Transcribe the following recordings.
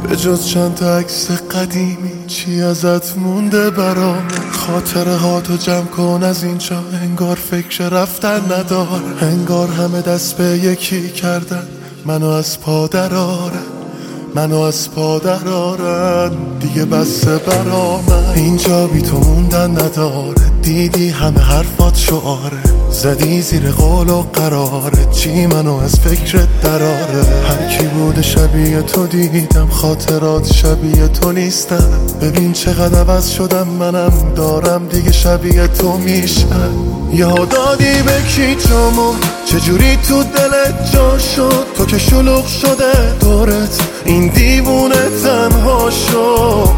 به جز چند تا عکس قدیمی چی ازت مونده برام؟ خاطره ها تو جمع کن از اینجا، انگار فکر رفتن نداره، انگار همه دست به یکی کردن منو از پا درارن، منو از پا درارن، دیگه بسه برا من. اینجا بی تو موندن نداره، دیدی همه حرفات شعاره، زدی زیر قول و قراره، چی منو از فکرت دراره. هر کی بوده شبیه تو دیدم، خاطرات شبیه تو نیستن، ببین چقدر عوض شدم، منم دارم دیگه شبیه تو میشن. یه دادی به کی جامو، چجوری تو دلت جا شد، تو که شلوغ شده دورت، این دیوونه تنها شد،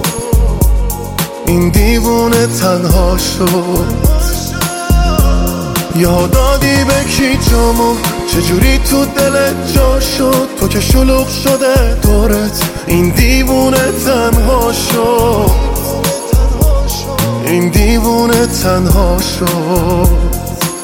این دیوونه تنها شد. یا دادی به کی جامو، چجوری تو دلت جا شد، تو که شلوغ شده دورت، این دیوونه تنها شد، این دیوونه تنها شد.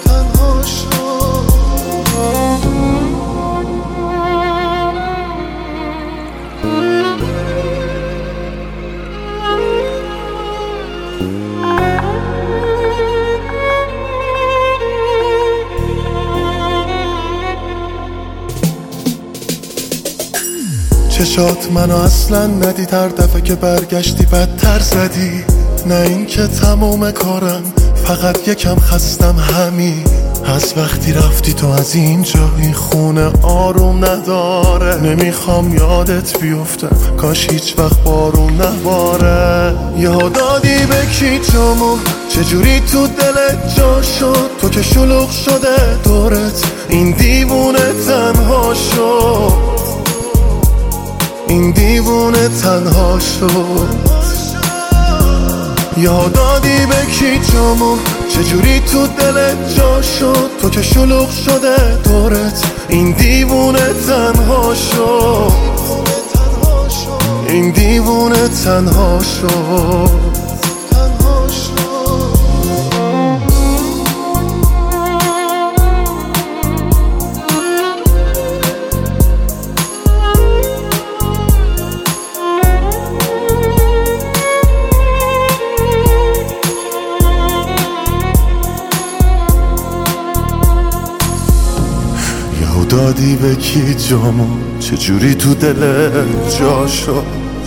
چشات منو اصلا ندید، هر دفعه که برگشتی بدتر زدی. نه این که تمام کارم، فقط یکم خستم همین. از وقتی رفتی تو از اینجا، این خونه آروم نداره، نمیخوام یادت بیفتم، کاش هیچ وقت بارون نباره. یه دادی به کی جامو، چجوری تو دلت جا شد، تو که شلوغ شده دورت، این دیوونه تنها شد، این دیوونه تنها شد. یا دادی به کی جامو، چجوری تو دلت جا شد، تو که شلوغ شده دورت، این دیوونه تنها شد، این دیوونه تنها شد. دادی به کی جامو، چجوری تو دلت جا شد،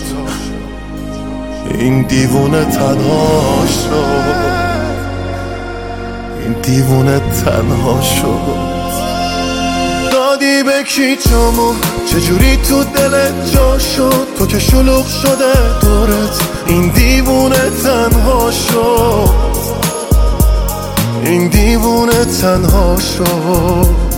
این دیوونه تنها شد، این دیوونه تنها شد. دادی به کی جامو، چجوری تو دلت جا شد، تو که شلوغ شده دورت، این دیوونه تنها شد، این دیوونه تنها شد.